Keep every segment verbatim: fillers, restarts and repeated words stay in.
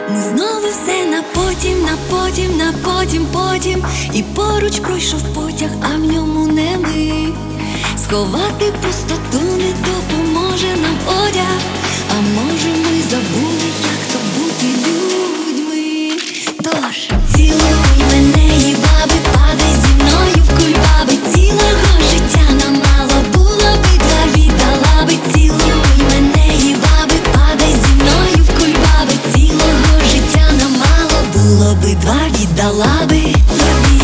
Ми знову все на потім, на потім, на потім, потім. І поруч пройшов потяг, а в ньому не ми. Сховати пустоту не допоможе нам одяг. А може ми забули, як то бути людьми. Тож цілуй мене, і баби, падай зі мною в кульбаби. Цілого життя нам мало було би, два віддала би. Цілуй мене, і баби, падай зі мною в кульбаби. Цілого життя нам мало було би, два віддала би тобі.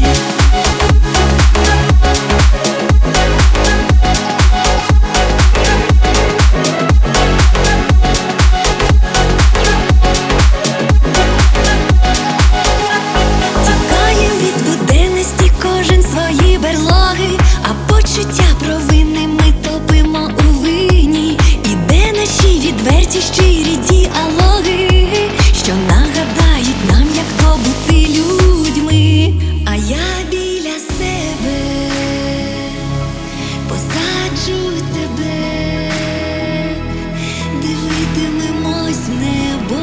Почуття провини ми топимо у вині. І де наші відверті щирі діалоги, що нагадають нам, як то бути людьми. А я біля себе посаджу тебе, дивитимемось в небо,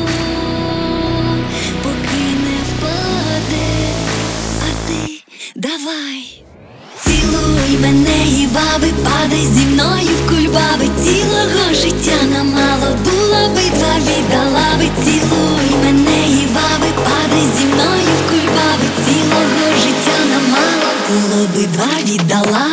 поки не впаде. А ти давай цілуй мене, і баби, падай зі мною в кульбаби. Цілого життя нам мало було би, два віддала би. Цілуй мене, і баби, падай зі мною в кульбаби. Цілого життя нам мало було би, два віддала